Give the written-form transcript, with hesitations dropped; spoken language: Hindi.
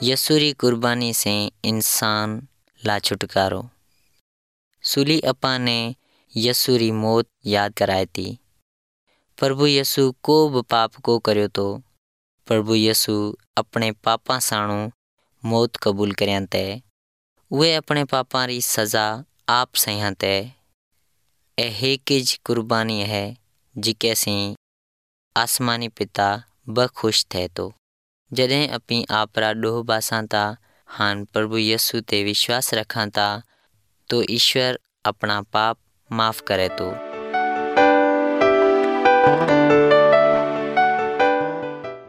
यीशु री कुर्बानी से इंसान ला छुटकारो। सूली अपा ने यीशु री मौत याद कराई थी। प्रभु यीशु को भी पाप को कर्यो तो प्रभु यीशु अपने पापा साणु मौत कबूल करया ते वे अपने पापा री सजा आप सह्या ते हेकिज कुर्बानी है जिके से आसमानी पिता बखुश थे। तो जदें अपनी आपरा डोह बासा था हान प्रभु यीशु ते विश्वास रखा था तो ईश्वर अपना पाप माफ करे तो